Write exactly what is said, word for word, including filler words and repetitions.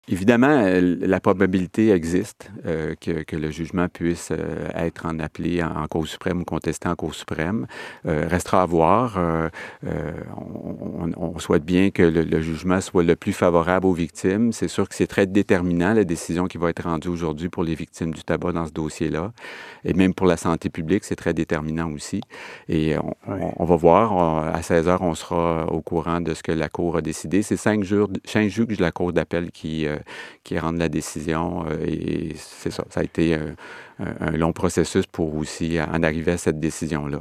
Évidemment, euh, la probabilité existe euh, que, que le jugement puisse euh, être en appelé en, en Cour suprême ou contesté en Cour suprême. Euh, restera à voir. Euh, euh, on, on- on souhaite bien que le, le jugement soit le plus favorable aux victimes. C'est sûr que c'est très déterminant, la décision qui va être rendue aujourd'hui pour les victimes du tabac dans ce dossier-là. Et même pour la santé publique, c'est très déterminant aussi. Et on, Oui. on- on va voir. On- à seize heures, on sera au courant de ce que la Cour a décidé. C'est cinq, jours, cinq juges de la Cour d'appel qui... euh, qui rendent la décision. euh, et c'est ça, ça a été un, un- un long processus pour aussi en arriver à cette décision-là.